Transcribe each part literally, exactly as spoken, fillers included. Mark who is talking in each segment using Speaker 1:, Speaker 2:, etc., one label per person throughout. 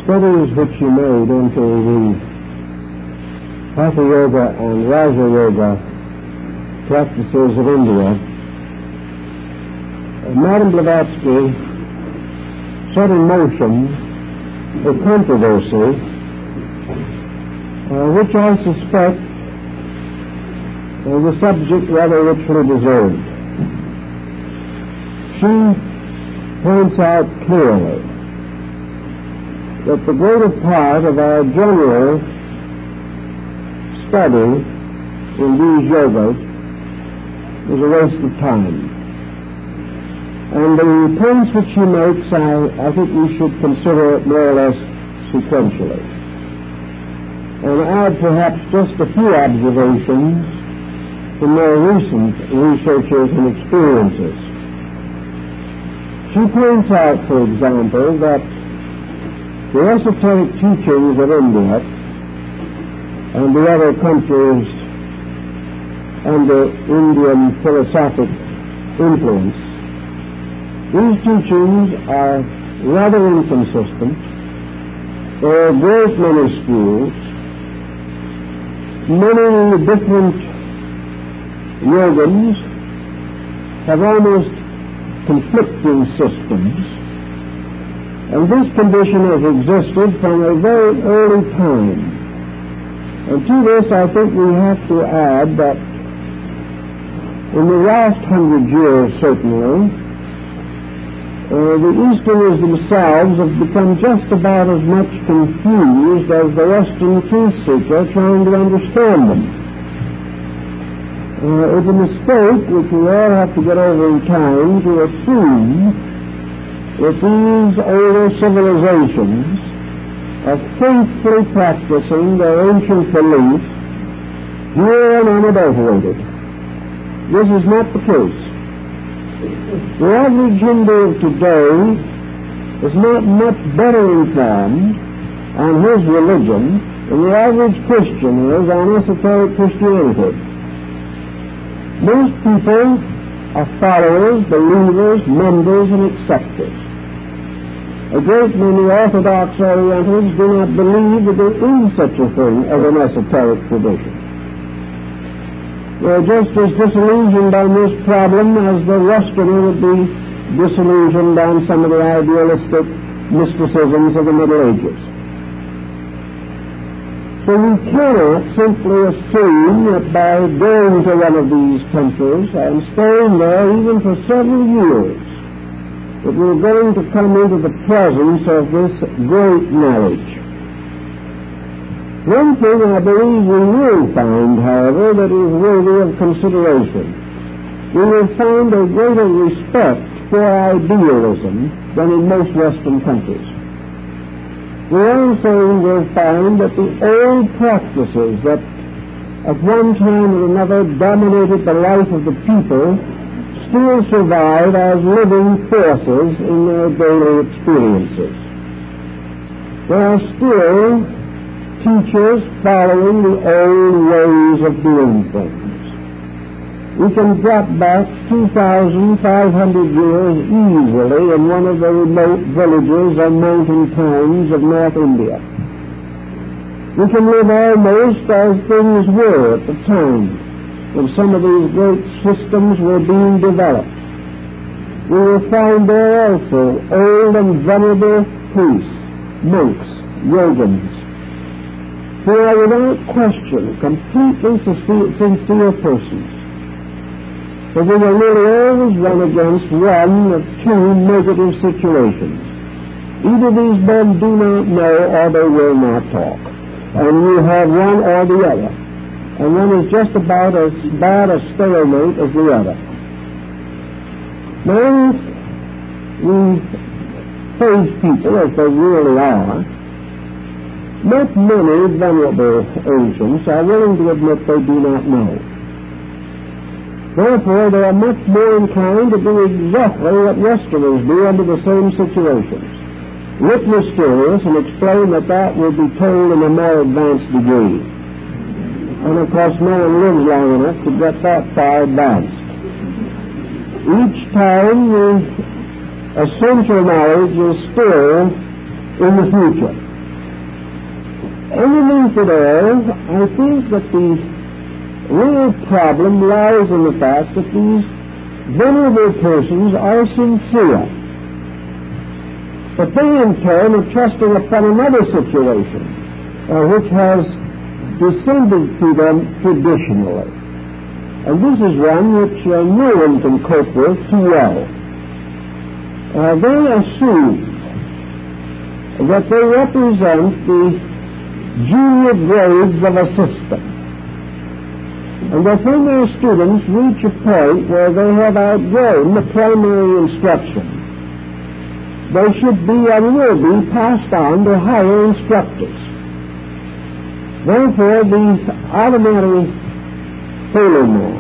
Speaker 1: studies which you made into the Hatha Yoga and Raja Yoga practices of India, uh, Madame Blavatsky set in motion a controversy uh, which I suspect uh, the subject rather richly deserved. She points out clearly that the greater part of our general study in these yogas is a waste of time. And the points which she makes, I, I think we should consider it more or less sequentially. And add perhaps just a few observations from more recent researches and experiences. She points out, for example, that the esoteric teachings of India and the other countries under Indian philosophic influence, these teachings are rather inconsistent. There are a great many schools, many different yogins have almost conflicting systems, and this condition has existed from a very early time. And to this, I think we have to add that in the last hundred years, certainly, uh, the Easterners themselves have become just about as much confused as the Western truth seeker trying to understand them. Uh, it's a mistake which we all have to get over in time to assume that these older civilizations are faithfully practicing their ancient beliefs, pure and unadulterated. This is not the case. The average Hindu of today is not much better informed on his religion than the average Christian is on esoteric Christianity. Most people are followers, believers, members, and acceptors. A great many Orthodox Orientals do not believe that there is such a thing as an esoteric tradition. They are just as disillusioned on this problem as the Westerner would be disillusioned on some of the idealistic mysticisms of the Middle Ages. So we cannot simply assume that by going to one of these countries and staying there even for several years, that we're going to come into the presence of this great knowledge. One thing I believe we will find, however, that is worthy of consideration. We will find a greater respect for idealism than in most Western countries. We also will find that the old practices that at one time or another dominated the life of the people still survive as living forces in their daily experiences. There are still teachers following the old ways of doing things. We can drop back two thousand five hundred years easily in one of the remote villages or mountain towns of North India. We can live almost as things were at the time when some of these great systems were being developed. We will find there also old and venerable priests, monks, yogins, who are without question completely sincere persons. But we will nearly always run against one of two negative situations. Either these men do not know or they will not talk. And you have one or the other. And one is just about as bad a stalemate as the other. Now, if we face people as they really are, not many venerable ancients are willing to admit they do not know. Therefore, they are much more inclined to do exactly what Westerners do under the same situations. Look mysterious and explain that that will be told in a more advanced degree. And of course, no one lives long enough to get that far advanced. Each time the essential knowledge is still in the future. underneath it all, I think that the real problem lies in the fact that these venerable persons are sincere. But they in turn are trusting upon another situation, uh, which has descended to them traditionally. And this is one which uh, no one can cope with too well. Uh, they assume that they represent the junior grades of a system, and that when their students reach a point where they have outgrown the primary instruction, they should be and will be passed on to higher instructors. Therefore, the ordinary holy man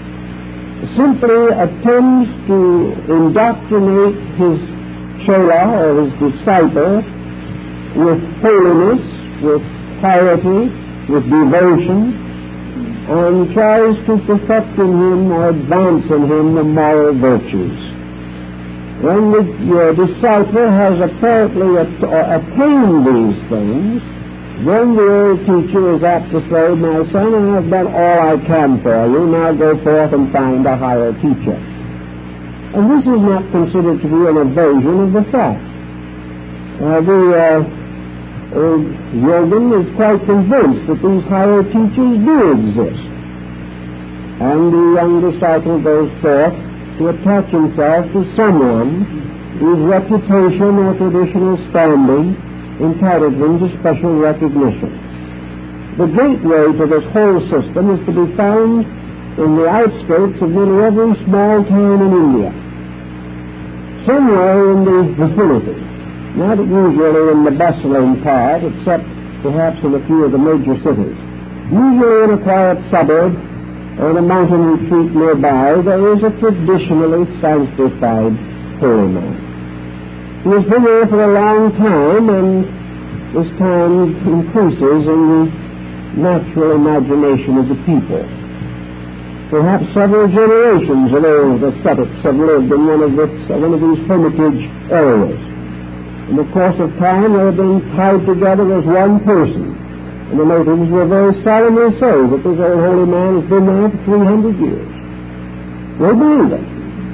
Speaker 1: simply attempts to indoctrinate his chela or his disciple with holiness, with piety, with devotion, and tries to perfect in him or advance in him the moral virtues. When the uh, disciple has apparently at- uh, attained these things, then the old teacher is apt to say, "My son, I have done all I can for you, now go forth and find a higher teacher." And this is not considered to be an evasion of the fact. Uh, the uh, old yogin is quite convinced that these higher teachers do exist. And the young disciple goes forth to attach himself to someone whose reputation or traditional standing entitled him to special recognition. The gateway to this whole system is to be found in the outskirts of nearly every small town in India, somewhere in the vicinity, not usually in the bustling part, except perhaps in a few of the major cities. Usually in a quiet suburb or in a mountain retreat nearby, there is a traditionally sanctified holy man. He has been there for a long time, and this time increases in the natural imagination of the people. Perhaps several generations of old ascetics have lived in one of, this, uh, one of these hermitage areas. In the course of time, they have been tied together as one person, and the natives will very solemnly say that this old holy man has been there for three hundred years. They believe it.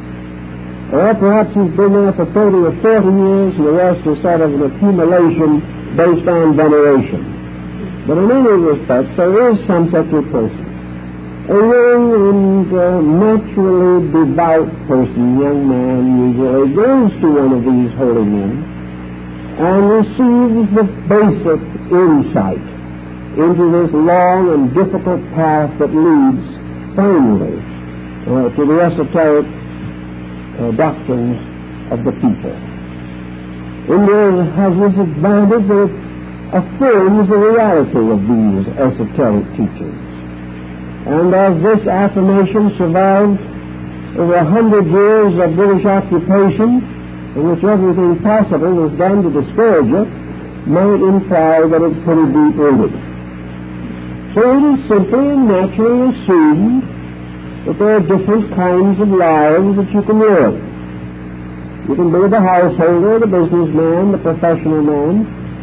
Speaker 1: Or perhaps he's been there for thirty or forty years, and the rest is sort of an accumulation based on veneration. But in any respect, there is some such a person. A young and uh, naturally devout person, young man usually, goes to one of these holy men and receives the basic insight into this long and difficult path that leads finally uh, to the esoteric uh, doctrines of the people. India has this advantage that it affirms the reality of these esoteric teachings. And as this affirmation survived over a hundred years of British occupation, in which everything possible was done to discourage it, might imply that it's pretty deep-rooted. So it is simply and naturally assumed that there are different kinds of lives that you can live. You can be the householder, the businessman, the professional man,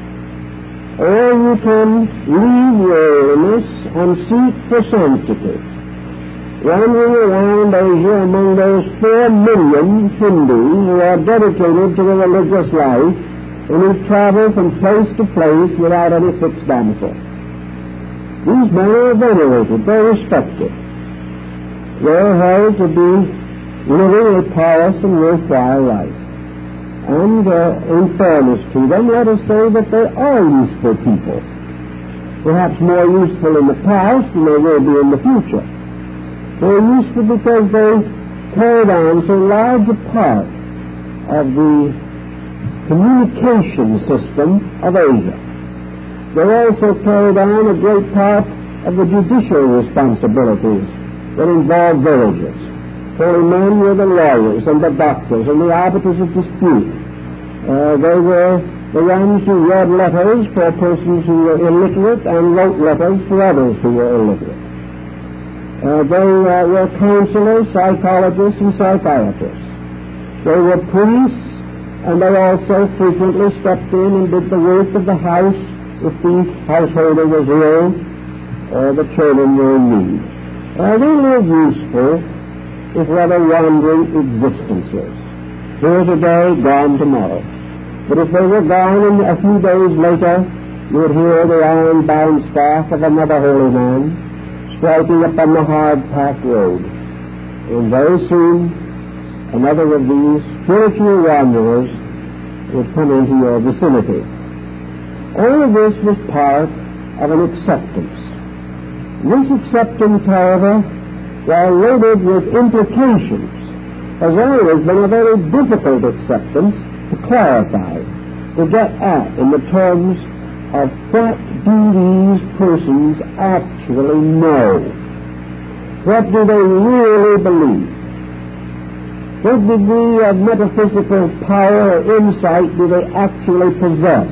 Speaker 1: or you can leave worldliness and seek for sanctity. Wandering around Asia among those four million Hindus who are dedicated to the religious life and who travel from place to place without any fixed domicile. These men are venerated, they're respected. They're held to be living a pious and worthwhile life. And uh, in fairness to them, let us say that they are useful people. Perhaps more useful in the past than they will be in the future. They're useful because they carried on so large a part of the communication system of Asia. They also carried on a great part of the judicial responsibilities that involved villages. Holy men were the lawyers and the doctors and the arbiters of dispute. Uh, they were the ones who read letters for persons who were illiterate and wrote letters for others who were illiterate. Uh, they uh, were counselors, psychologists, and psychiatrists. They were priests, and they also frequently stepped in and did the work of the house if the householder was ill or the children were in need. Uh, they live useful if rather wandering existences. Here today, gone tomorrow. But if they were gone and a few days later, you would hear the iron-bound staff of another holy man striking upon the hard-packed road. And very soon, another of these spiritual wanderers would come into your vicinity. All of this was part of an acceptance. This acceptance, however, while loaded with implications, has always been a very difficult acceptance to clarify, to get at in the terms of what do these persons actually know? What do they really believe? What degree of metaphysical power or insight do they actually possess?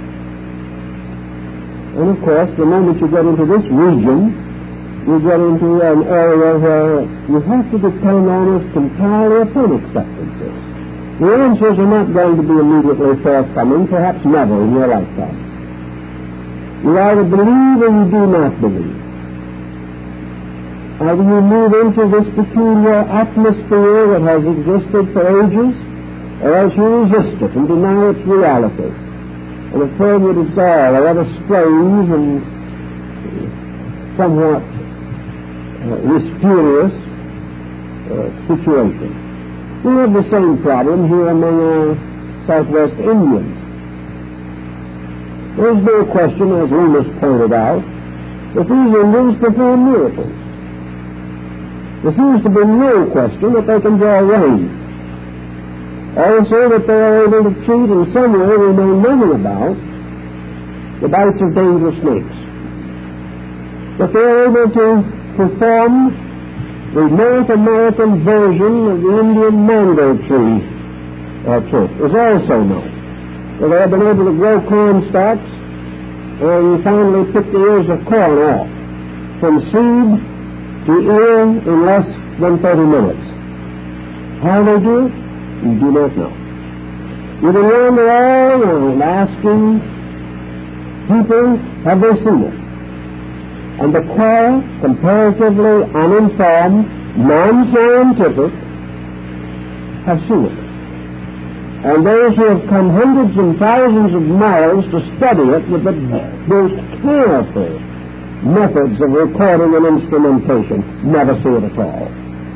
Speaker 1: And of course, the moment you get into this region, you get into an area where you have to depend almost entirely upon acceptances. The answers are not going to be immediately forthcoming, perhaps never in your lifetime. You either believe or you do not believe. Either you move into this peculiar atmosphere that has existed for ages, or else you resist it and deny its reality, and affirm that it's all a rather strange and somewhat uh, mysterious uh, situation. We have the same problem here among our Southwest Indians. There's no question, as Loomis pointed out, that these Indians perform miracles. There seems to be no question that they can draw rain. Also that they are able to treat in some way we know nothing about the bites of dangerous snakes. That they are able to perform the North American version of the Indian mango tree uh, trick is also known. So they have been able to grow corn stalks and finally pick the ears of corn off from seed to ear in less than thirty minutes. How they do it, you do not know. You can wander all around asking people, have they seen it? And the quiet, comparatively uninformed, non-scientific have seen it. And those who have come hundreds and thousands of miles to study it with the most careful methods of recording and instrumentation never see it at all.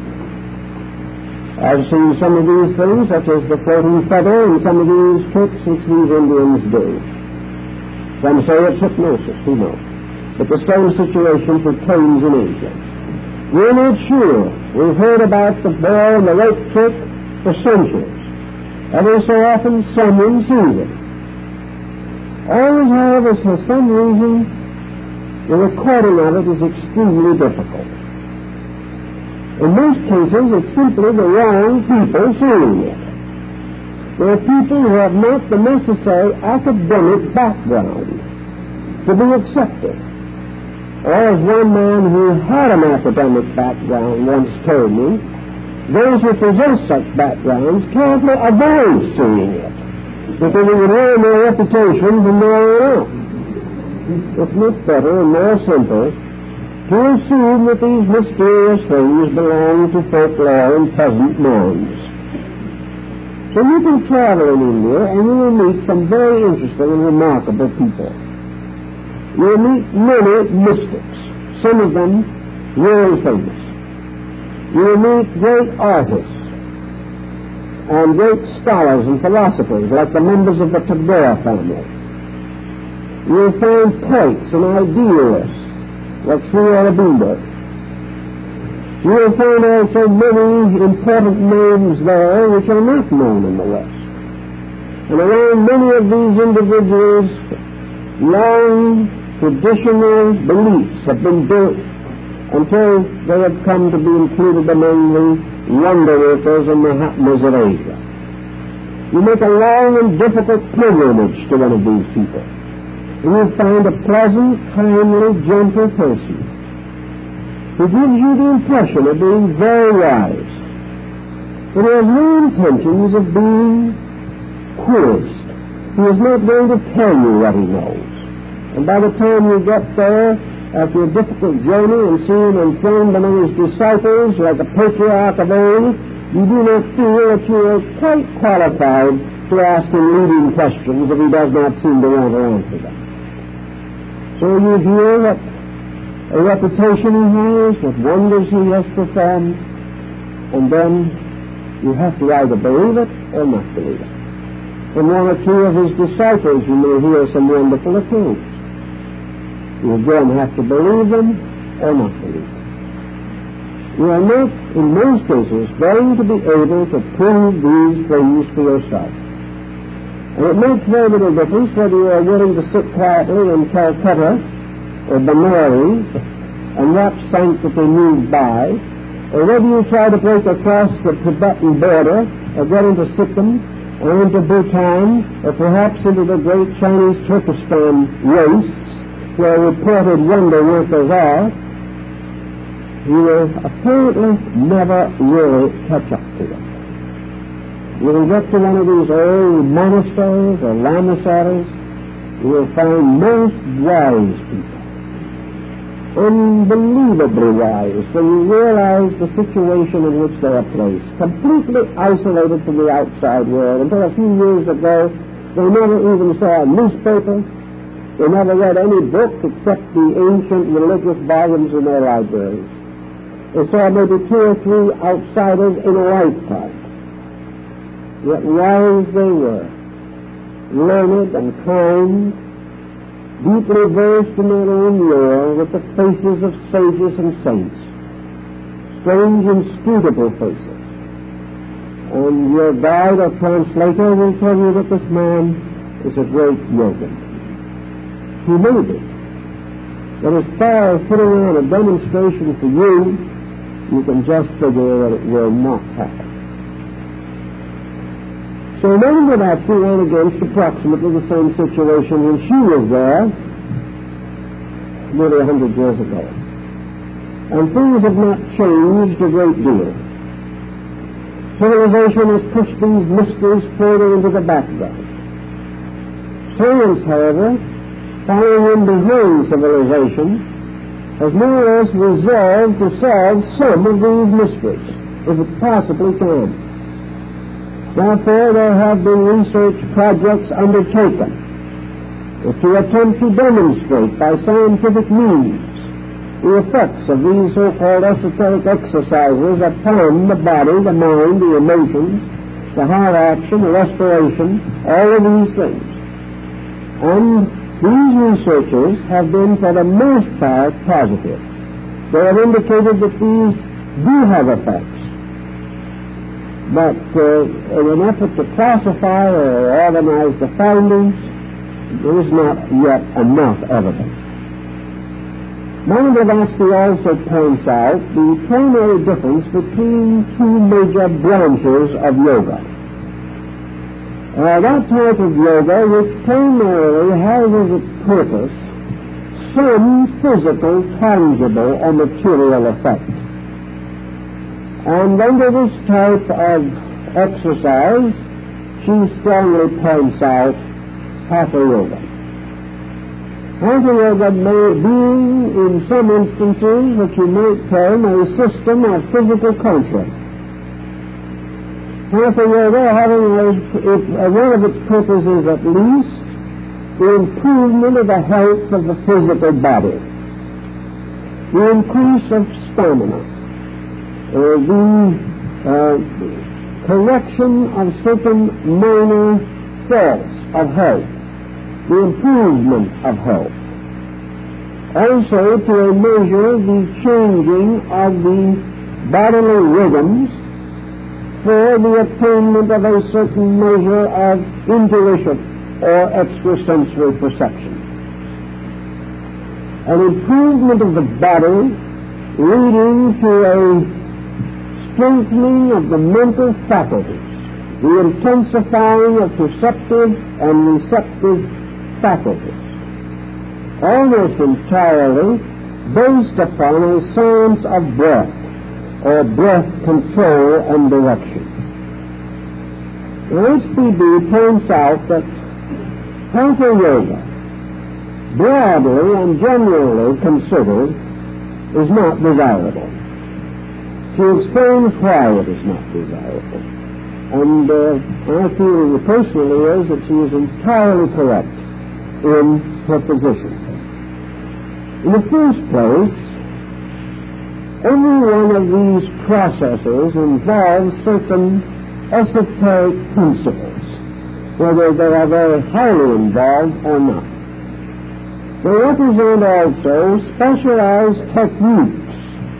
Speaker 1: I've seen some of these things, such as the floating feather, and some of these tricks which these Indians do. Some say it's hypnosis, who knows? But the same situation pertains in Asia. We're not sure. We've heard about the ball and the rope trick for centuries. Every so often, someone sees it. Always, however, for some reason, the recording of it is extremely difficult. In most cases, it's simply the wrong people seeing it. There are people who have not the necessary academic background to be accepted. Or, as one man who had an academic background once told me, those who possess such backgrounds carefully avoid seeing it, because it would ruin their reputation from there on out. It's much better and more simple to assume that these mysterious things belong to folklore and peasant minds. So you can travel in India and you will meet some very interesting and remarkable people. You will meet many mystics, some of them very famous. You will meet great artists and great scholars and philosophers like the members of the Tagore family. You will find poets and idealists like Sri Aurobindo. You will find also many important names there which are not known in the West. And around many of these individuals, long traditional beliefs have been built until they have come to be included among the wonder workers and Mahatmas of Asia. You make a long and difficult pilgrimage to one of these people, and you find a pleasant, kindly, gentle person who gives you the impression of being very wise, but he has no intentions of being coerced. He is not going to tell you what he knows. And by the time you get there, after a difficult journey and seeing him enthroned among his disciples like a patriarch of old, you do not feel that you are quite qualified to ask him leading questions if he does not seem to want to answer them. So you hear what a reputation he has, what wonders he has performed, and then you have to either believe it or not believe it. From one or two of his disciples you may hear some wonderful accounts. You again have to believe them or not believe them. You are not, in most cases, going to be able to prove these things for yourself. And it makes very little difference whether you are willing to sit quietly in Calcutta or Benares and watch sanctity move by, or whether you try to break across the Tibetan border or get into Sikkim or into Bhutan or perhaps into the great Chinese Turkestan wastes where reported wonder workers are, you will apparently never really catch up to them. You will get to one of these old monasteries or lamaseries, you will find most wise people, unbelievably wise, when you realize the situation in which they are placed, completely isolated from the outside world. Until a few years ago, they never even saw a newspaper. They never read any book except the ancient religious volumes in their libraries. They saw maybe two or three outsiders in a lifetime. Yet wise they were, learned and kind, deeply versed in their own lore with the faces of sages and saints, strange, inscrutable faces. And your guide or translator will tell you that this man is a great yogin. He may be. But as far as putting on a demonstration for you, you can just figure that it will not happen. So Mary Blavatsky ran against approximately the same situation when she was there nearly a hundred years ago. And things have not changed a great deal. Civilization has pushed these mysteries further into the background. Science, however, following in behind civilization, has more or less resolved to solve some of these mysteries, if it possibly can. Therefore, there have been research projects undertaken to attempt to demonstrate by scientific means the effects of these so-called esoteric exercises upon the body, the mind, the emotions, the heart action, the respiration, all of these things. And these researchers have been, for the most part, positive. They have indicated that these do have effects. But uh, in an effort to classify or organize the findings, there is not yet enough evidence. Mary Blavatsky also points out the primary difference between two major branches of yoga. Uh, that type of yoga which primarily has as its purpose some physical, tangible, or material effect. And under this type of exercise, she strongly points out Hatha Yoga. Hatha Yoga may be, in some instances, what you might term a system of physical control. Hatha Yoga having as if, uh, one of its purposes at least the improvement of the health of the physical body, the increase of stamina, uh, the uh, correction of certain minor faults of health, the improvement of health. Also, to a measure, the changing of the bodily rhythms for the attainment of a certain measure of intuition or extrasensory perception. An improvement of the body leading to a strengthening of the mental faculties, the intensifying of perceptive and receptive faculties, almost entirely based upon a science of breath, or breath control and direction. Now, H P B points out that Hatha Yoga broadly and generally considered, is not desirable. She explains why it is not desirable. And uh, my feeling personally is that she is entirely correct in her position. In the first place, every one of these processes involves certain esoteric principles, whether they are very highly involved or not. They represent also specialized techniques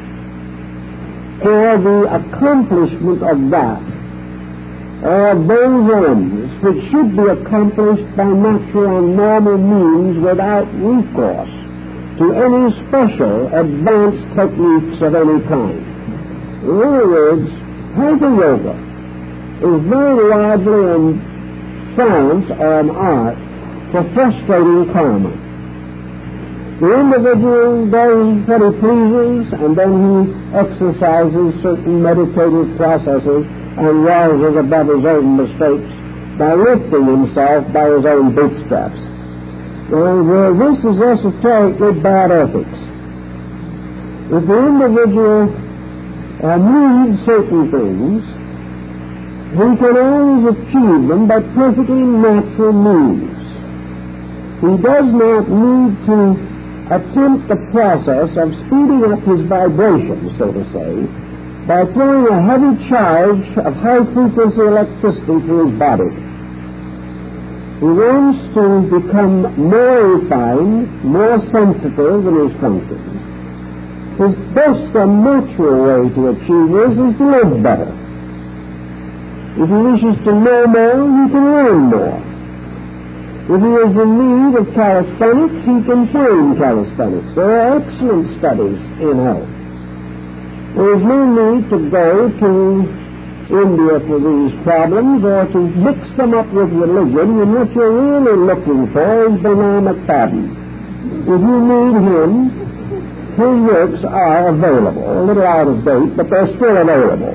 Speaker 1: for the accomplishment of that, or those ends which should be accomplished by natural and normal means without recourse to any special advanced techniques of any kind. In other words, Hatha Yoga is very largely a science or an art for frustrating karma. The individual does what he pleases, and then he exercises certain meditative processes and rises above his own mistakes by lifting himself by his own bootstraps. And uh, this is esoterically bad ethics. If the individual uh, needs certain things, he can always achieve them by perfectly natural means. He does not need to attempt the process of speeding up his vibration, so to say, by throwing a heavy charge of high-frequency electricity through his body. He wants to become more refined, more sensitive in his functions. His best and natural way to achieve this is to live better. If he wishes to know more, he can learn more. If he is in need of calisthenics, he can train calisthenics. There are excellent studies in health. There is no need to go to India for these problems or to mix them up with religion, when what you're really looking for is Bernard McFadden. If you need him, his works are available, a little out of date, but they're still available.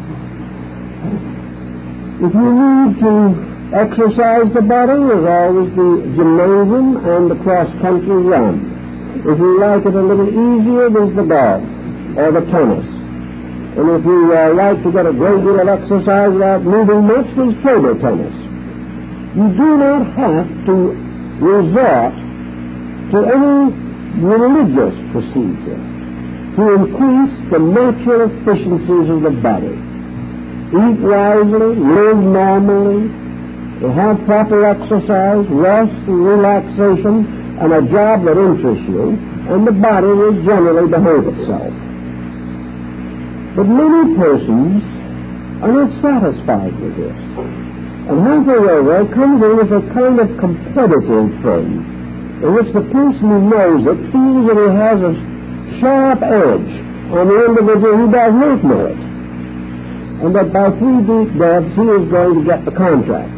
Speaker 1: If you need to exercise the body, there's always the gymnasium and the cross-country run. If you like it a little easier, there's the golf or the tennis. And if you uh, like to get a great deal of exercise without moving much, there's table tennis. You do not have to resort to any religious procedure to increase the natural efficiencies of the body. Eat wisely, live normally, have proper exercise, rest and relaxation, and a job that interests you, and the body will generally behave itself. But many persons are not satisfied with this. And Hatha Yoga comes in as a kind of competitive thing, in which the person who knows it feels that he has a sharp edge on the individual who does not know it, and that by three deep breaths he is going to get the contract.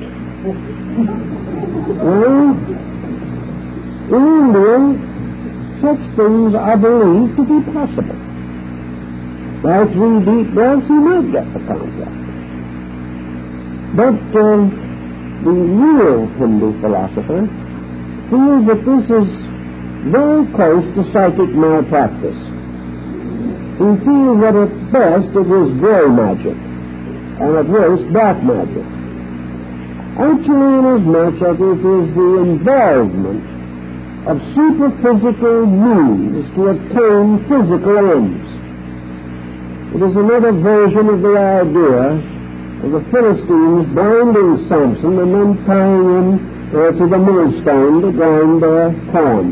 Speaker 1: Well, in India, such things are believed to be possible. By three deep breaths, he might get the contract. But uh, the real Hindu philosopher feels that this is very close to psychic malpractice. He feels that at best it is grey magic, and at worst dark magic. Actually, inasmuch as it is the involvement of superphysical means to attain physical ends. It is another version of the idea of the Philistines binding Samson and then tying him uh, to the millstone to grind their corn.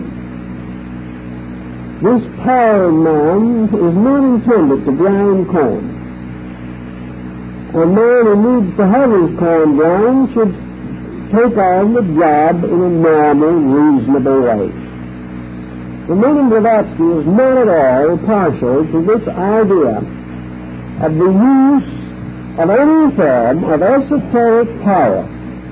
Speaker 1: This power man is not intended to grind corn. A man who needs to have his corn ground should take on the job in a normal, reasonable way. The Madame Blavatsky is not at all partial to this idea of the use of any form of esoteric power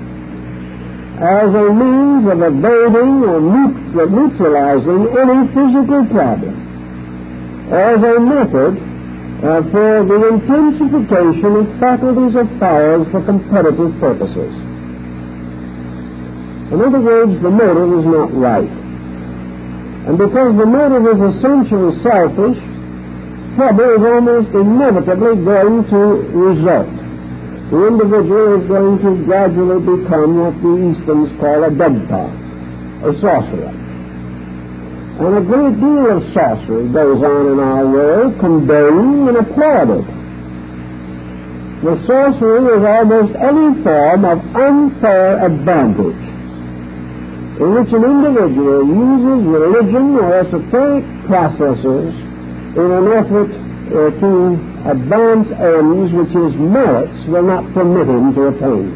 Speaker 1: as a means of evading or neutralizing any physical problem, as a method uh, for the intensification of faculties of powers for competitive purposes. In other words, the motive is not right. And because the motive is essentially selfish, trouble is almost inevitably going to result. The individual is going to gradually become what the Easterns call a degtard, a sorcerer. And a great deal of sorcery goes on in our world, condoned and applauded. The sorcery is almost any form of unfair advantage, in which an individual uses religion or esoteric processes in an effort uh, to advance ends which his merits will not permit him to attain.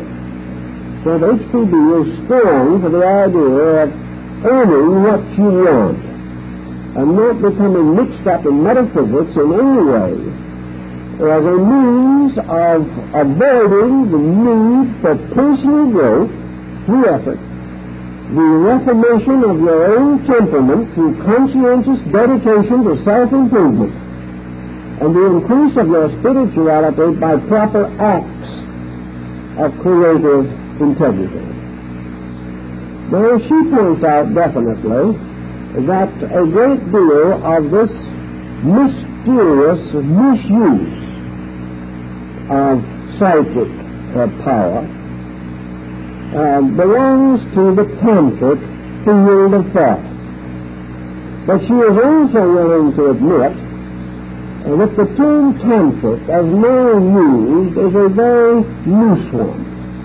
Speaker 1: So the H P B is strong for the idea of earning what you want and not becoming mixed up in metaphysics in any way as a means of avoiding the need for personal growth through effort, the reformation of your own temperament through conscientious dedication to self-improvement, and the increase of your spirituality by proper acts of creative integrity. Now, she points out definitely that a great deal of this mysterious misuse of psychic uh, power uh, belongs to the tantric field of thought. But she is also willing to admit uh, that the term tantric, as now used, is a very loose one.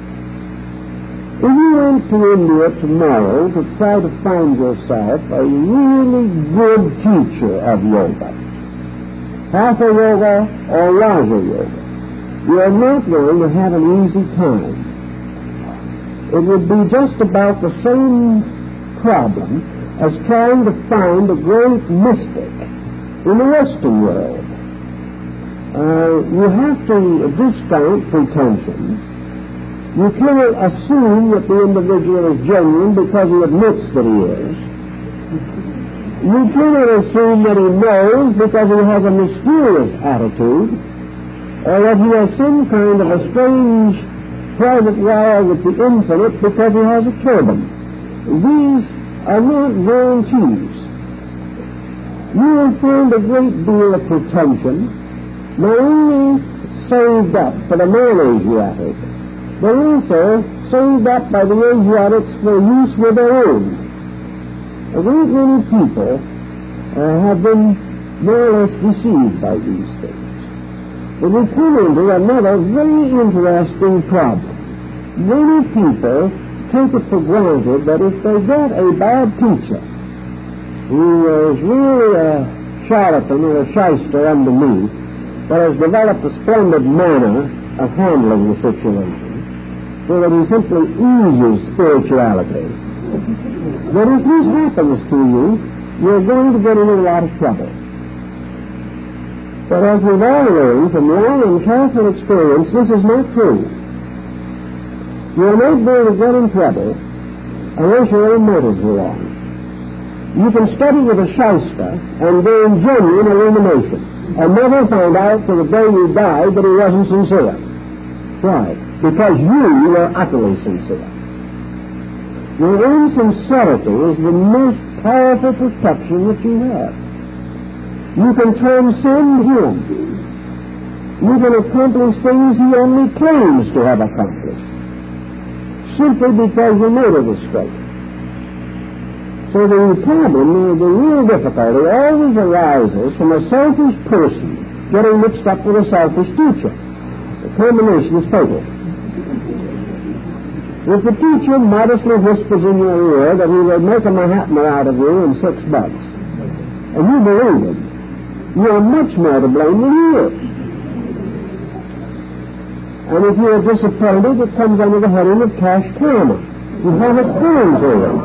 Speaker 1: If you went to India tomorrow to try to find yourself a really good teacher of yoga, Hatha yoga or Raja yoga, you are not going to have an easy time. It would be just about the same problem as trying to find a great mystic in the Western world. Uh, you have to discount pretension. You cannot assume that the individual is genuine because he admits that he is. You cannot assume that he knows because he has a mysterious attitude, or that he has some kind of a strange private wire with the infinite because he has a turban. These are not guarantees. You will find a great deal of pretension, not only saved up for the non-Asiatic, but also saved up by the Asiatics for use with their own. A great many people uh, have been more or less deceived by these things. But we come into another very interesting problem. Many people take it for granted that if they get a bad teacher who is really a charlatan or a shyster underneath, but has developed a splendid manner of handling the situation, so that he simply oozes spirituality, that if this happens to you, you're going to get in a lot of trouble. But as we've all learned from long and careful experience, this is not true. You're not going to get in trouble unless your own motives are wrong. You can study with a shyster and gain genuine illumination and never find out till the day you die that he wasn't sincere. Why? Because you were utterly sincere. Your own sincerity is the most powerful protection that you have. You can transcend him. You can accomplish things he only claims to have accomplished, simply because your motive is straight. So the problem, the real difficulty, always arises from a selfish person getting mixed up with a selfish teacher. The combination is fatal. If the teacher modestly whispers in your ear that he will make a Mahatma out of you in six months, and you believe him, you are much more to blame than he is. And if you are disappointed, it comes under the heading of cash karma. You have it coming to you.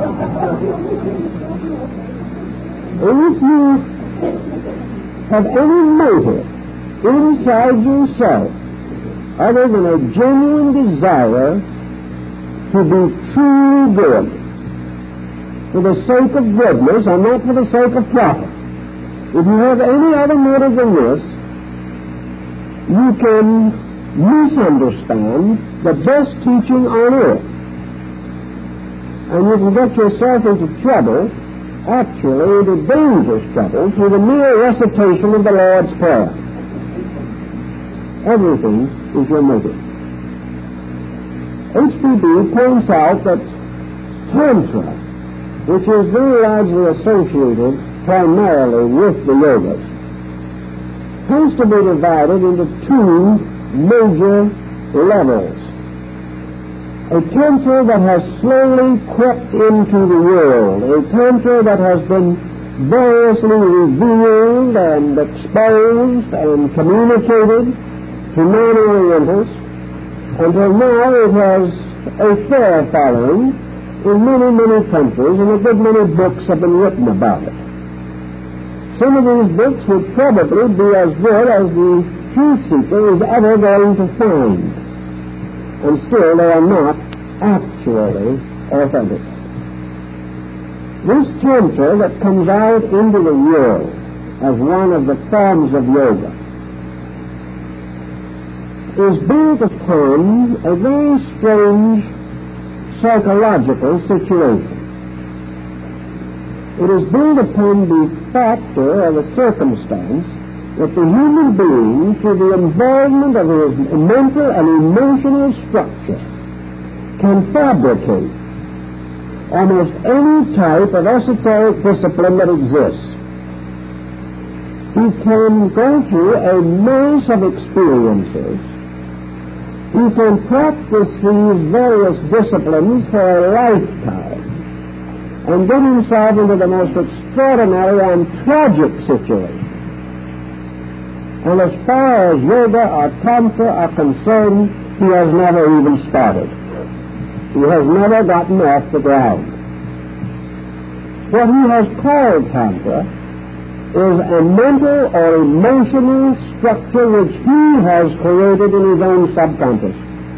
Speaker 1: And if you have any motive inside yourself other than a genuine desire to be truly good, for the sake of goodness and not for the sake of profit, if you have any other motive than this, you can misunderstand the best teaching on earth. And you can get yourself into trouble actually into dangerous trouble through the mere recitation of the Lord's Prayer. Everything is your motive. H B B points out that Tantra, which is very largely associated primarily with the yogas, has to be divided into two major levels. A Tantra that has slowly crept into the world, a Tantra that has been variously revealed and exposed and communicated to non-Orientals, until now it has a fair following in many, many countries, and a good many books have been written about it. Some of these books would probably be as good as the truth seeker is ever going to find, and still they are not actually authentic. This Tantra that comes out into the world as one of the forms of yoga is built upon a very strange psychological situation. It is built upon the factor or the circumstance that the human being, through the involvement of his mental and emotional structure, can fabricate almost any type of esoteric discipline that exists. He can go through a mass of experiences. He can practice these various disciplines for a lifetime and get himself into the most extraordinary and tragic situation. And as far as yoga or tantra are concerned, he has never even started. He has never gotten off the ground. What he has called tantra is a mental or emotional structure which he has created in his own subconscious.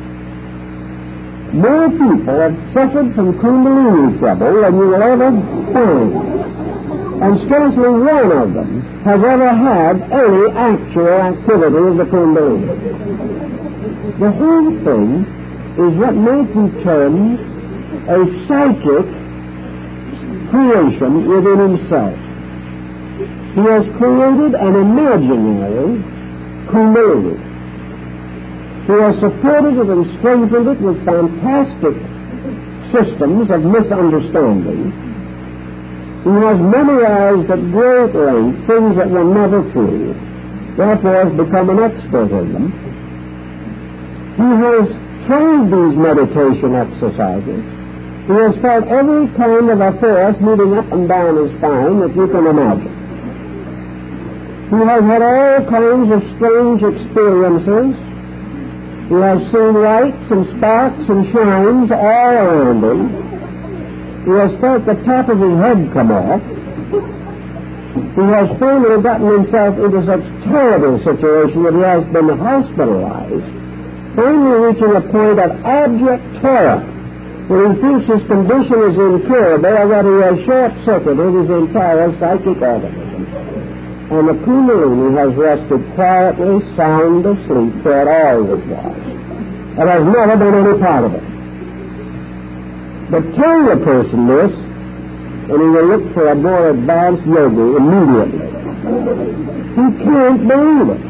Speaker 1: More people have suffered from Kundalini trouble than you will ever find, and scarcely one of them has ever had any actual activity of the Kundalini. The whole thing is what might be termed a psychic creation within himself. He has created an imaginary Kundalini. He has supported it and strengthened it with fantastic systems of misunderstanding. He has memorized at great length things that were never true, therefore has become an expert in them. He has tried these meditation exercises. He has felt every kind of a force moving up and down his spine that you can imagine. He has had all kinds of strange experiences. He has seen lights and sparks and shines all around him. He has felt the top of his head come off. He has finally gotten himself into such terrible situation that he has been hospitalized, finally reaching a point of abject terror where he thinks his condition is incurable or that he has short-circuited his entire psychic organism. And the Kundalini has rested quietly, sound asleep, where it always was. It has never been any part of it. But tell the person this, and he will look for a more advanced yogi immediately. He can't believe it.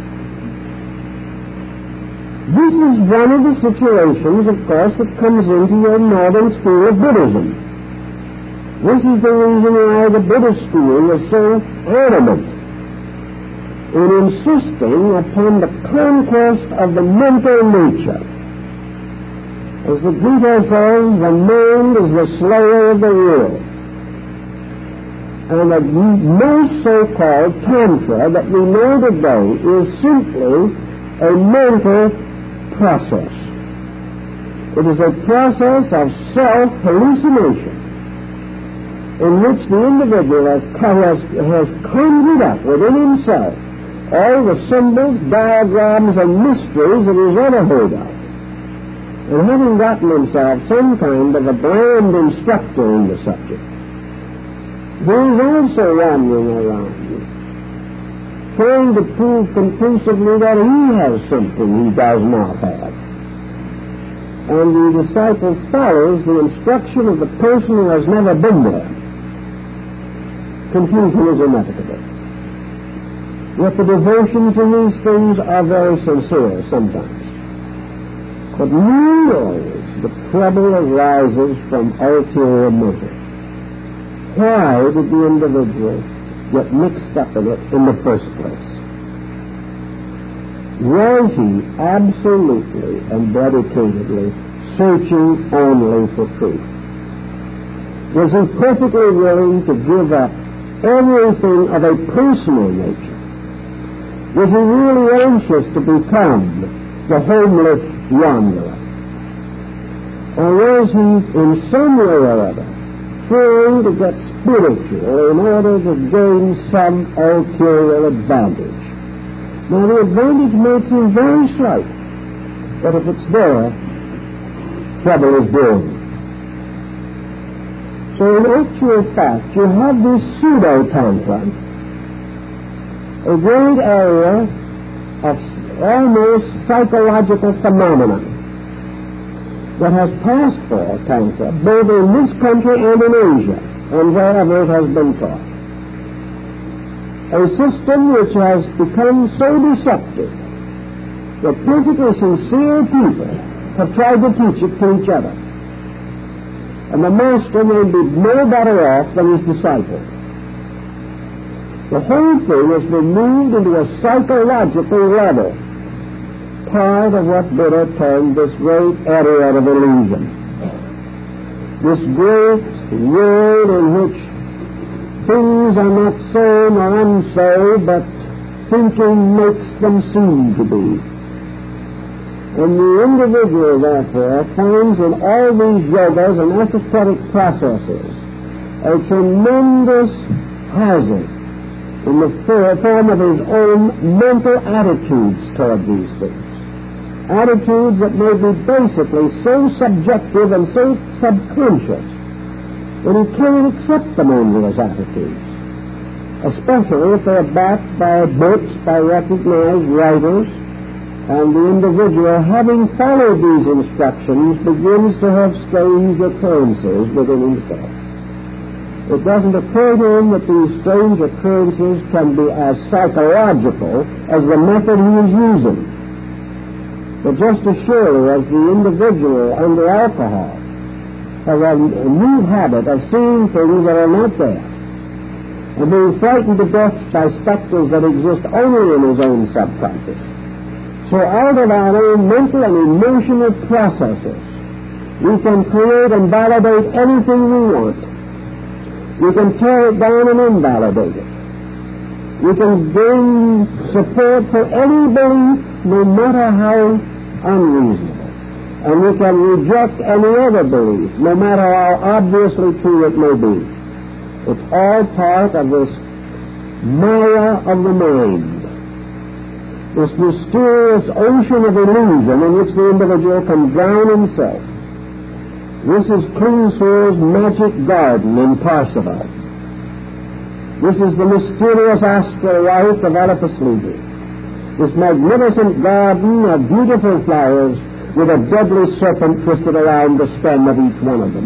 Speaker 1: This is one of the situations, of course, that comes into your northern school of Buddhism. This is the reason why the Buddhist school is so adamant in insisting upon the conquest of the mental nature. As the Gita says, the mind is the slayer of the will. And the most so-called Tantra that we know today is simply a mental process. It is a process of self-hallucination in which the individual has, has, has conjured up within himself all the symbols, diagrams, and mysteries that he's ever heard of. And having gotten himself some kind of a grand instructor in the subject, he is also wandering around, trying to prove conclusively that he has something he does not have. And the disciple follows the instruction of the person who has never been there. confusion is inevitable. Yet the devotions in these things are very sincere sometimes. But nearly always the trouble arises from ulterior motives. Why did the individual get mixed up in it in the first place? Was he absolutely and dedicatedly searching only for truth? Was he perfectly willing to give up everything of a personal nature? Was he really anxious to become the homeless wanderer? Or was he in some way or other trying to get spiritual in order to gain some ulterior advantage? Now, the advantage may seem very slight, but if it's there, trouble is brewing. So in actual fact, you have this pseudo-tantra, a great area of almost psychological phenomena that has passed for tantra both in this country and in Asia and wherever it has been taught. A system which has become so deceptive that perfectly sincere people have tried to teach it to each other. And the master may be no better off than his disciple. The whole thing has been moved into a psychological level, part of what Buddha termed this great area of illusion. This great world in which things are not so nor unso, but thinking makes them seem to be. And the individual, therefore, finds in all these yogas and esoteric processes a tremendous hazard in the form of his own mental attitudes toward these things. Attitudes that may be basically so subjective and so subconscious that he can't accept them only as attitudes, especially if they're backed by books, by recognized writers, and the individual, having followed these instructions, begins to have strange occurrences within himself. It doesn't occur to him that these strange occurrences can be as psychological as the method he is using. But just as surely as the individual under alcohol has a new habit of seeing things that are not there, and being frightened to death by specters that exist only in his own subconscious, so out of our own mental and emotional processes, we can create and validate anything we want. We can tear it down and invalidate it. We can gain support for any belief, no matter how unreasonable. And we can reject any other belief, no matter how obviously true it may be. It's all part of this Maya of the mind, this mysterious ocean of illusion in which the individual can drown himself. This is Klingsor's magic garden in Parsifal. This is the mysterious astral life of Oedipus Levi. This magnificent garden of beautiful flowers with a deadly serpent twisted around the stem of each one of them.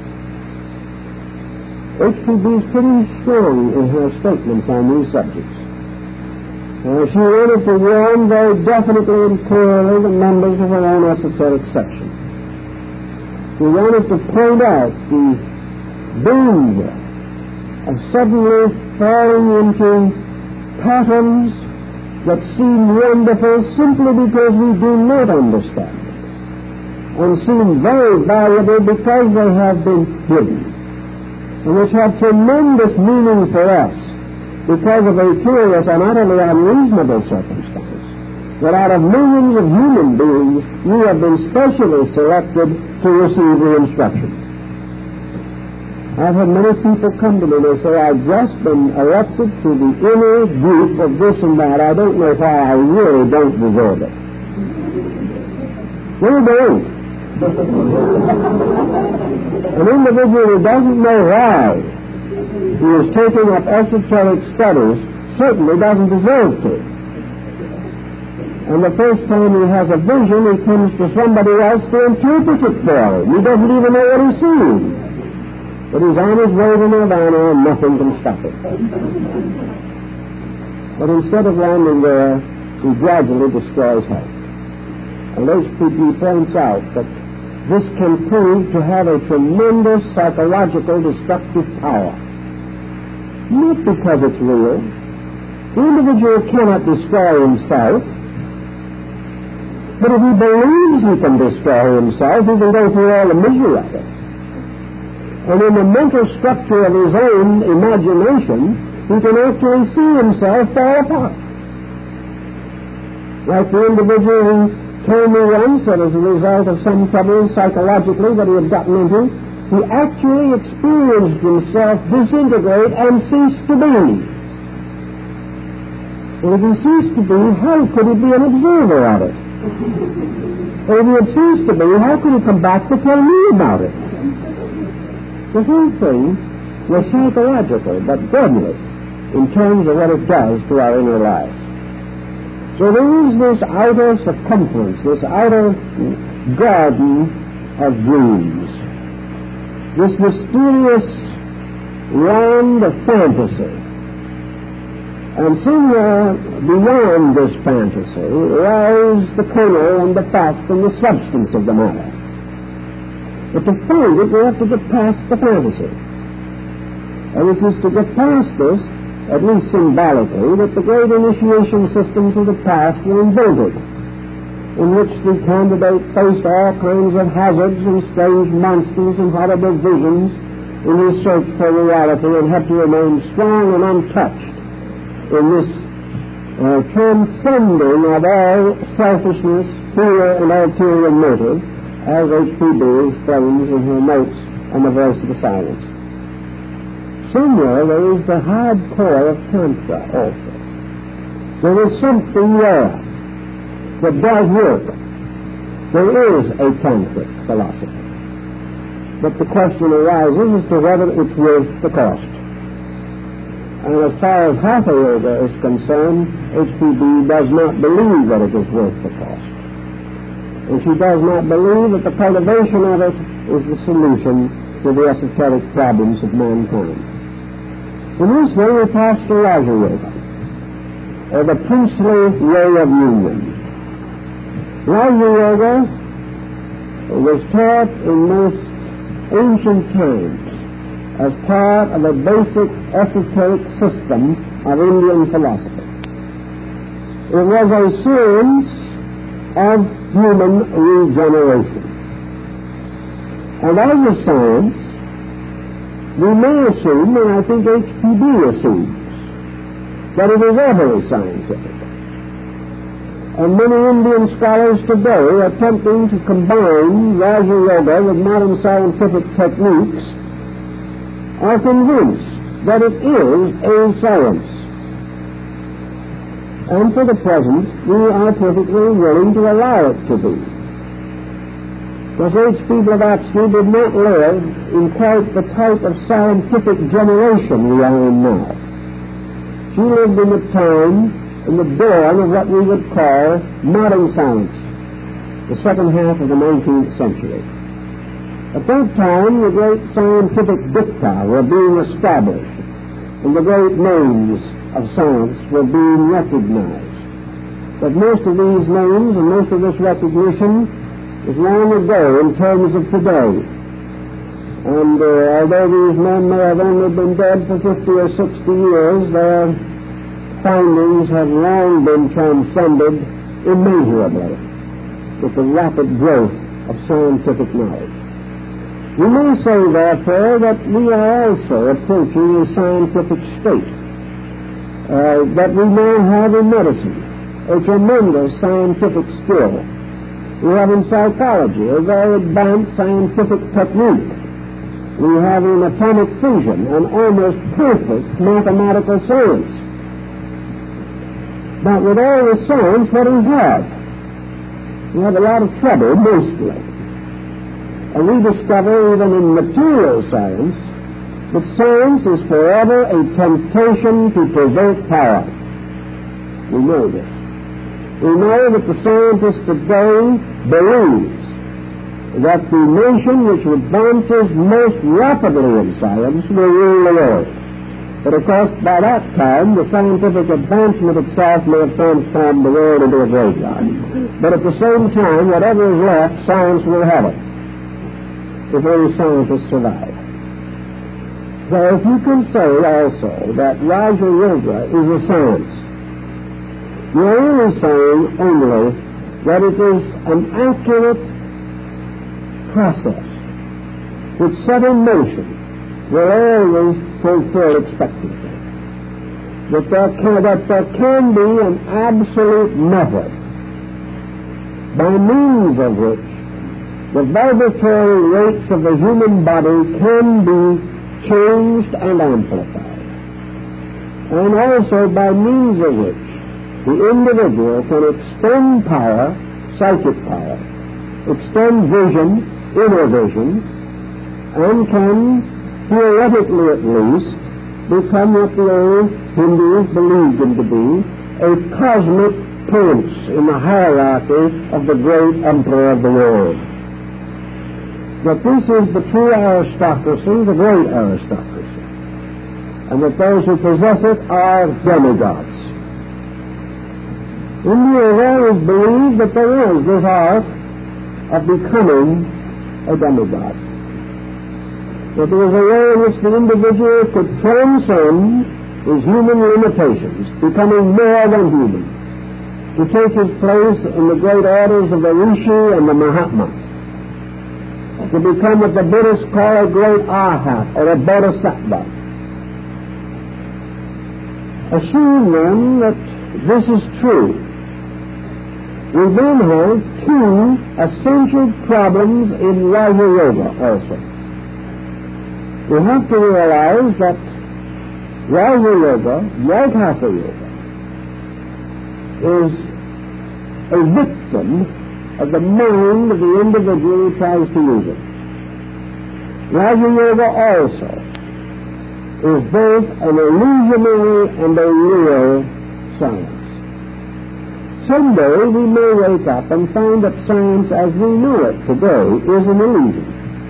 Speaker 1: H P B is pretty strong in her statements on these subjects. Uh, she wanted to warn very definitely and clearly the members of her own esoteric section. She wanted to point out the danger of suddenly falling into patterns that seem wonderful simply because we do not understand them, and seem very valuable because they have been hidden, and which have tremendous meaning for us because of a curious and utterly unreasonable circumstance, that out of millions of human beings, we have been specially selected to receive the instruction. I've had many people come to me and they say, I've just been elected to the inner group of this and that. I don't know why. I really don't deserve it. You don't. An individual who doesn't know why he is taking up esoteric studies certainly doesn't deserve to. And the first time he has a vision, he comes to somebody else to interpret it for him. He doesn't even know what he's seeing. But he's on his way to Nirvana and nothing can stop it. But instead of landing there, he gradually destroys health. And H P B points out that this can prove to have a tremendous psychological destructive power. Not because it's real. The individual cannot destroy himself. But if he believes he can destroy himself, he can go through all the misery of it. And in the mental structure of his own imagination, he can actually see himself fall apart. Like the individual who told me once that as a result of some trouble psychologically that he had gotten into, he actually experienced himself disintegrate and cease to be. And if he ceased to be, how could he be an observer of it? Or if he had ceased to be, how could he come back to tell me about it? The whole thing was psychological, but deadly in terms of what it does to our inner life. So there is this outer circumference, this outer garden of dreams, this mysterious land of fantasy. And somewhere beyond this fantasy lies the kernel and the fact and the substance of the matter. But to find it, we have to get past the fantasy. And it is to get past this, at least symbolically, that the great initiation systems of the past were invented, in which the candidate faced all kinds of hazards and strange monsters and horrible visions in his search for reality and had to remain strong and untouched in this uh, transcending of all selfishness, fear, and ulterior motive, as H P B explains in her notes on the Voice of the Silence. Somewhere there is the hard core of Tantra also. There is something there that does work. There is a Tantric philosophy. But the question arises as to whether it's worth the cost. And as far as Hatha Yoga is concerned, H P B does not believe that it is worth the cost. And she does not believe that the cultivation of it is the solution to the esoteric problems of mankind. In this way, we pass to Raja Yoga, or the princely way of union. Raja Yoga was taught in most ancient times as part of a basic esoteric system of Indian philosophy. It was a science of human regeneration. And as a science, we may assume, and I think H P B assumes, that it is utterly scientific. And many Indian scholars today are attempting to combine Raja Yoga with modern scientific techniques are convinced that it is a science. And for the present, we are perfectly willing to allow it to be. Because H P Blavatsky did not live in quite the type of scientific generation we are in now. She lived in the time, in the dawn of what we would call modern science, the second half of the nineteenth century. At that time, the great scientific dicta were being established, and the great names of science were being recognized. But most of these names and most of this recognition is long ago in terms of today. And uh, although these men may have only been dead for fifty or sixty years, their findings have long been transcended immeasurably with the rapid growth of scientific knowledge. We may say, therefore, that we are also approaching a scientific state uh, that we now have in medicine, a tremendous scientific skill. We have in psychology a very advanced scientific technique. We have in atomic fission an almost perfect mathematical science. But with all this science, what do we have? We have a lot of trouble, mostly. And we discover even in material science that science is forever a temptation to pervert power. We know this. We know that the scientist today believes that the nation which advances most rapidly in science will rule the world. But of course, by that time, the scientific advancement itself may have transformed the world into a graveyard. But at the same time, whatever is left, science will have it, if only scientists survive. So if you can say also that Raja Yoga is a science, you're only saying only that it is an accurate process which set in motion will always fulfill expectancy. That there can, that there can be an absolute method by means of which the vibratory rates of the human body can be changed and amplified, and also by means of which the individual can extend power, psychic power, extend vision, inner vision, and can, theoretically at least, become what the old Hindus believed him to be, a cosmic prince in the hierarchy of the great emperor of the world. That this is the true aristocracy, the great aristocracy, and that those who possess it are demigods. India has always believed that there is this art of becoming a demigod. That there was a way in which the individual could transcend his human limitations, becoming more than human, to take his place in the great orders of the Rishi and the Mahatma, to become what the Buddhists call a great arhat or a bodhisattva. Assume then that this is true. We then have two essential problems in Raja Yoga also. We have to realize that Raja Yoga, Yathatha Yoga, is a victim of the mind of the individual who tries to use it. Raja Yoga also is both an illusionary and a real science. Someday we may wake up and find that science as we know it today is an illusion.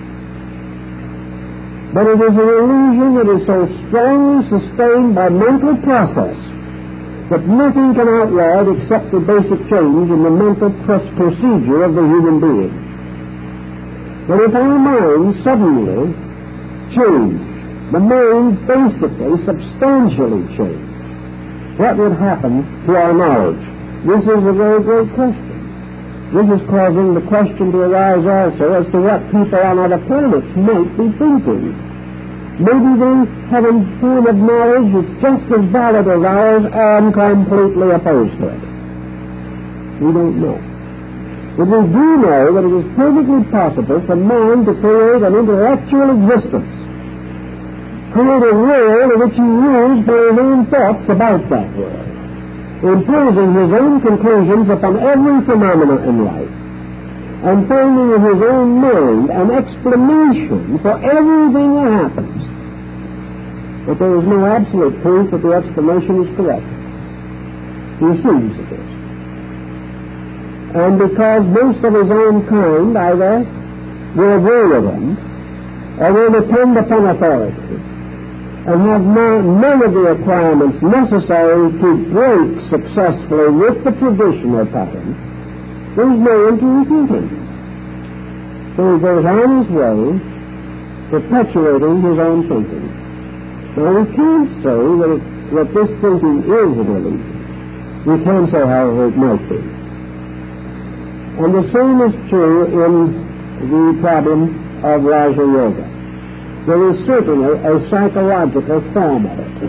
Speaker 1: But it is an illusion that is so strongly sustained by mental process that nothing can outlaw it except the basic change in the mental procedure of the human being. But if our mind suddenly changed, the mind basically, substantially changed, what would happen to our knowledge? This is a very great question. This is causing the question to arise also as to what people on other planets might be thinking. Maybe they have a form of knowledge that's just as valid as ours and completely opposed to it. We don't know. But we do know that it is perfectly possible for man to create an intellectual existence, create a world in which he rules by his own thoughts about that world, imposing his own conclusions upon every phenomena in life, and finding in his own mind an explanation for everything that happens. But there is no absolute proof that the explanation is correct. He assumes it is. And because most of his own kind either will agree with him, or will depend upon authority, and have no, none of the requirements necessary to break successfully with the traditional pattern, there is no one to refute him. So he goes on his way, perpetuating his own thinking. Now we can't say that, it, that this thinking is an illusion. We can say, however, it might be. And the same is true in the problem of Raja Yoga. There is certainly a psychological form of it.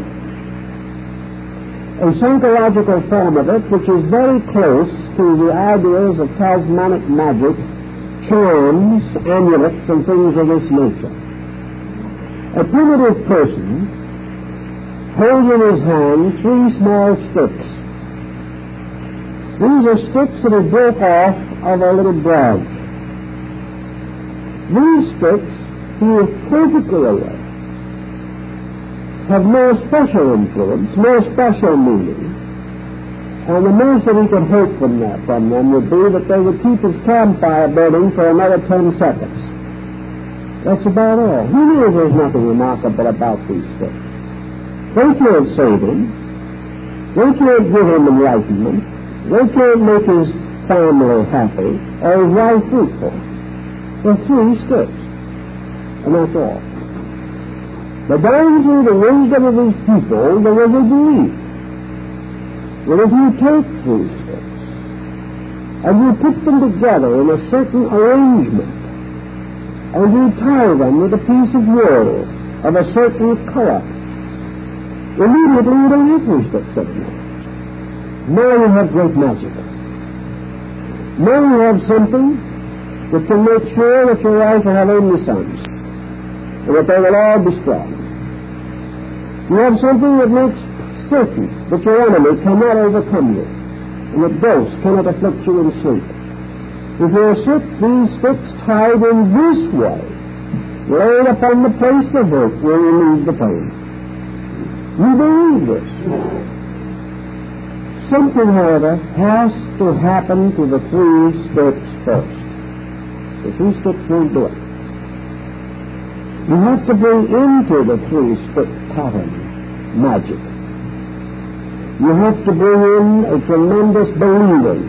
Speaker 1: A psychological form of it which is very close to the ideas of talismanic magic, charms, amulets, and things of this nature. A primitive person holds in his hand three small sticks. These are sticks that are broke off of a little branch. These sticks, he is perfectly aware, have no special influence, no special meaning, And the most that he could hope from, that, from them would be that they would keep his campfire burning for another ten seconds. That's about all. He knew there was nothing remarkable about these things. They can't save him. They can't give him enlightenment. They can't make his family happy or his wife fruitful. They're three sticks. And that's all. But down through the wisdom of these people, there was a belief that if you take three sticks and you put them together in a certain arrangement, and you tie them with a piece of wool of a certain color, immediately you don't have three sticks anymore. Now you have great magic. Now you have something that can make sure that your wife will have only sons, and that they will all be strong. You have something that makes certain that your enemy cannot overcome you, and that ghosts cannot afflict you in sleep. If you're sick, these sticks tied in this way, laid upon the place of hurt, will relieve the pain. You believe this. Something, however, has to happen to the three sticks first. The three sticks won't do it. You have to bring into the three-stick pattern magic. You have to bring in a tremendous believing.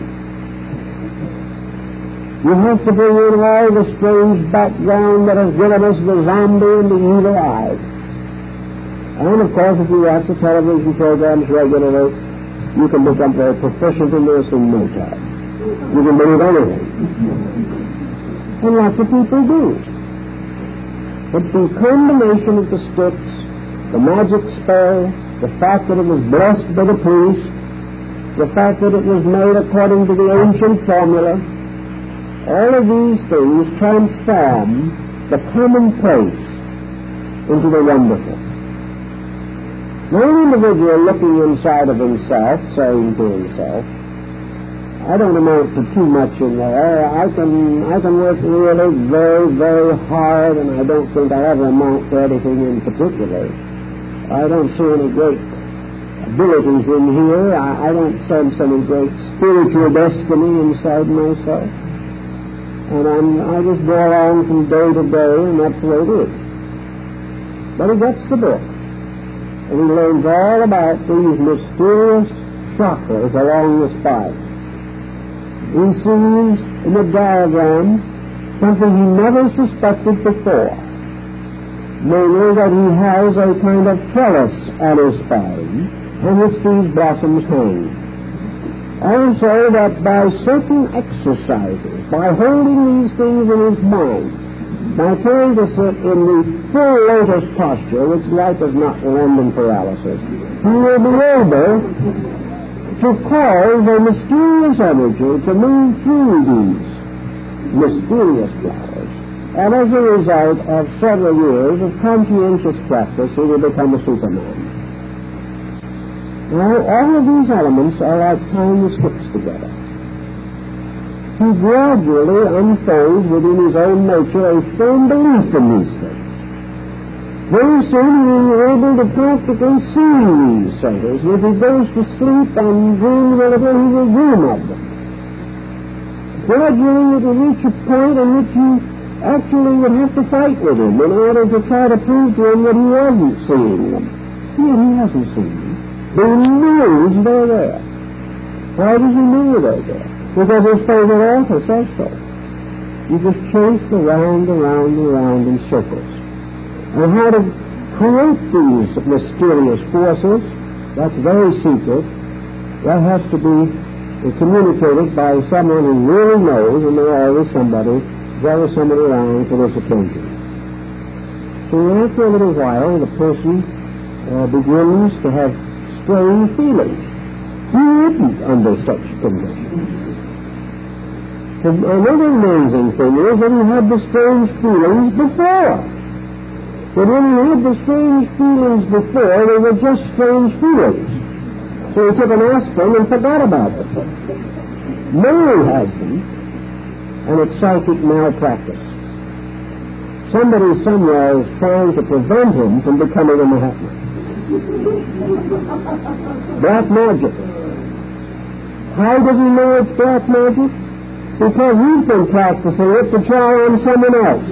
Speaker 1: You have to bring in all the strange background that has given us the zombie and the evil eye. And, of course, if you watch the television programs regularly, you can become very proficient in this in no time. You can believe anything. And lots of people do. But the combination of the sticks, the magic spell, the fact that it was blessed by the priest, the fact that it was made according to the ancient formula, all of these things transform the commonplace into the wonderful. Now, an individual looking inside of himself, saying to himself, I don't amount to too much in there. I can I can work really very, very hard, and I don't think I ever amount to anything in particular. I don't see any great abilities in here. I, I don't sense any great spiritual destiny inside myself. And I'm, I just go along from day to day, and that's the way it is. But he gets the book, and he learns all about these mysterious chakras along the spine. He sees in the diagram something he never suspected before, namely that he has a kind of trellis on his spine on which these blossoms hang. Also that by certain exercises, by holding these things in his mind, by trying to sit in the full lotus posture, which life is not lending paralysis, he will be able to cause a mysterious energy to move through these mysterious flowers. And as a result of several years of conscientious practice, he will become a superman. Now, all of these elements are like tying the sticks together. He gradually unfolds within his own nature a firm belief in these things. Very soon he is able to practically see these centers. If he goes to sleep and dreams a little, he will dream of them. Gradually it will reach a point in which you actually would have to fight with him in order to try to prove to him that he wasn't seeing them. Yeah, he hasn't seen them. But he knows they're there. Why does he know they're there? Because his favorite author says so. You just chase around, around, around in circles. And how to create these mysterious forces, that's very secret. That has to be communicated by someone who really knows, and there's always somebody, there's always somebody around for this occasion. So after a little while, the person uh, begins to have strange feelings. He isn't under such conditions. And another amazing thing is that he had the strange feelings before. But when he had the strange feelings before, they were just strange feelings. So he took an aspirin and forgot about it. Now he has them, and it's psychic malpractice. Somebody somewhere is trying to prevent him from becoming a Mahatma. Black magic. How does he know it's black magic? Because he's been practicing it to try on someone else.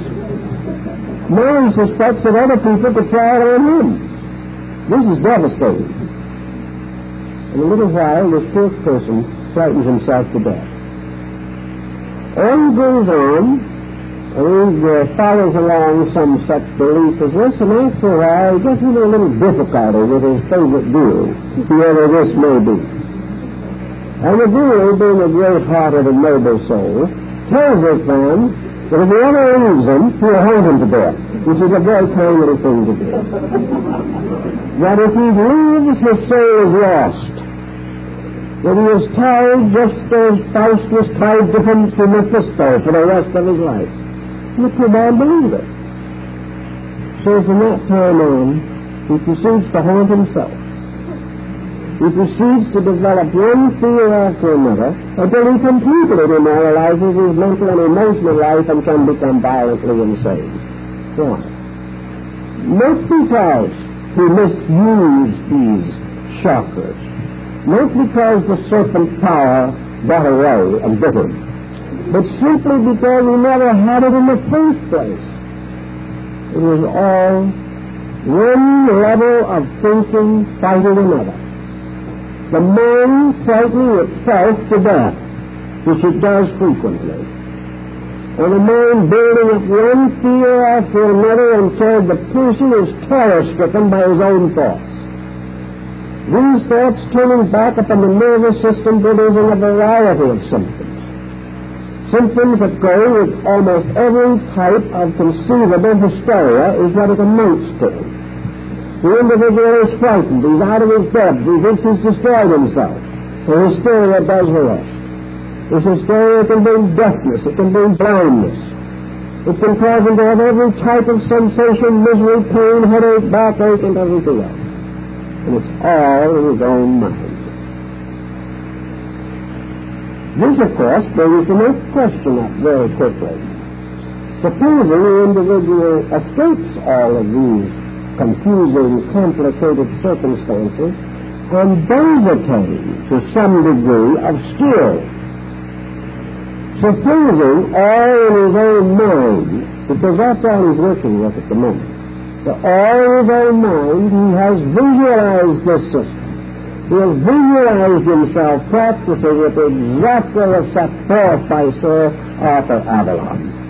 Speaker 1: Now he suspects that other people could try it on him. This is devastating. In a little while, this fourth person frightens himself to death. All he goes on, and he uh, follows along some such belief as this, and after a while, he gets into a little difficulty with his favorite guru, whoever this may be. And the guru, being a great-hearted and noble soul, tells this man that if he ever leaves him, he'll haunt him to death, which is a very kind little thing to do. That if he leaves, his soul is lost. That he is tied just as Faust was tied to Mephisto for the rest of his life. Let your man believe it. So from that time on, he proceeds to haunt himself. He proceeds to develop one fear after another until he completely demoralizes his mental and emotional life and can become violently insane. Why? Not because he misused these chakras, not because the serpent power got away and bit him, but simply because he never had it in the first place. It was all one level of thinking fighting another. The mind frightening itself to death, which it does frequently. And the mind building up one fear after another until the person is terror-stricken by his own thoughts. These thoughts turning back upon the nervous system producing a variety of symptoms. Symptoms that go with almost every type of conceivable hysteria is what it amounts to. The individual is frightened, he's out of his depth, he thinks he's destroyed himself. The hysteria does the rest. This hysteria can bring deafness, it can bring blindness. It can cause him to have every type of sensation, misery, pain, headache, backache, and everything else. And it's all in his own mind. This, of course, brings the next question up very quickly. Supposing the individual escapes all of these confusing, complicated circumstances and does attain to some degree of skill. Supposing all in his own mind, because that's all he's working with at the moment, that all in his own mind he has visualized this system. He has visualized himself practicing it exactly as set forth by Sir Arthur Avalon.